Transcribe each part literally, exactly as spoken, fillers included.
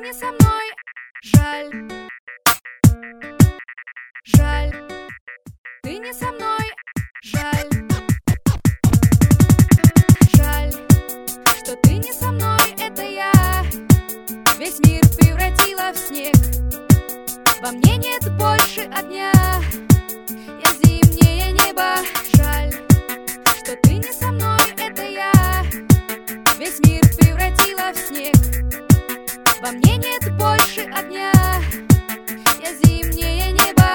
не со мной, жаль, жаль. Ты не со мной, жаль, жаль, что ты не со мной, это я весь мир превратила в снег. Во мне нет больше огня, я зимнее небо. Жаль, что ты не со мной, это я весь мир превратила в снег. Во мне нет больше огня, я зимнее небо.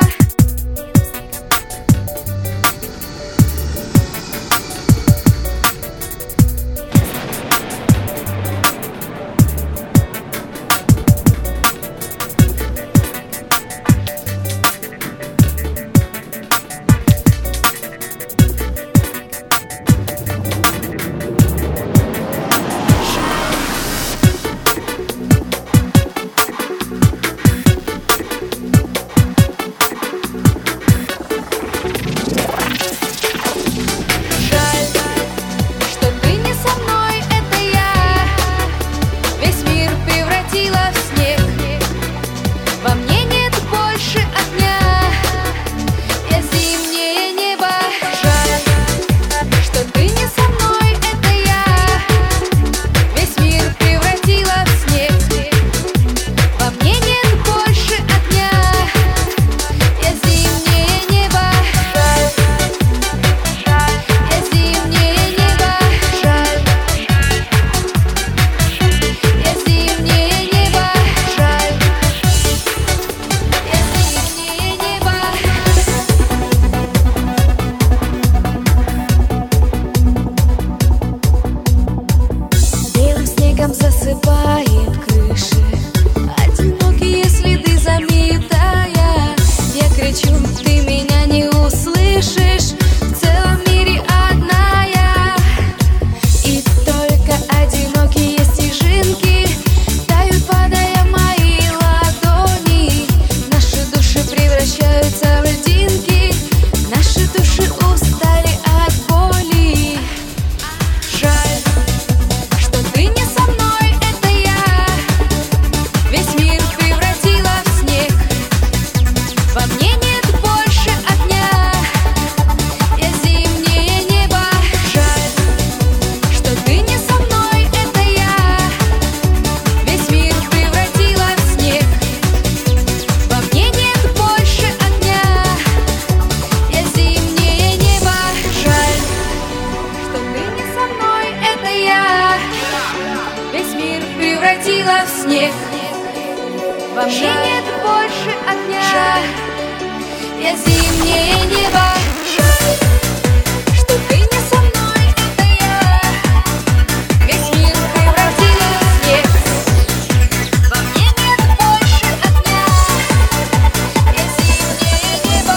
Засыпает крыши, одинокие следы заметая. Я кричу, ты меня не услышишь. В целом мире одна я, и только одинокие стежинки тают, падая мои ладони. Наши души превращаются в льдинки, наши души устали от боли. Жаль, что ты не со мной. Весь мир превратила в снег. Во мне нет больше огня, я зимнее небо. Жаль, что ты не со мной, это я весь мир превратила в снег. Во мне нет больше огня, я зимнее небо.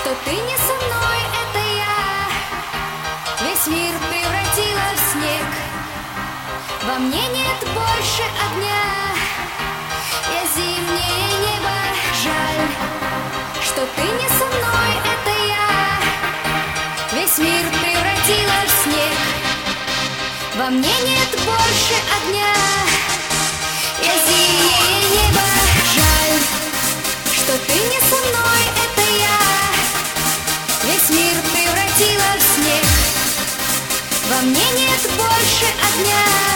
что ты не со мной, это я весь мир превратила в снег. Во мне нет больше огня, я зимнее небо. Жаль, что ты не со мной, это я весь мир превратила в снег. Во мне нет больше огня, я зимнее небо. Жаль, что ты не со мной, это я весь мир превратила в снег. Во мне нет больше огня.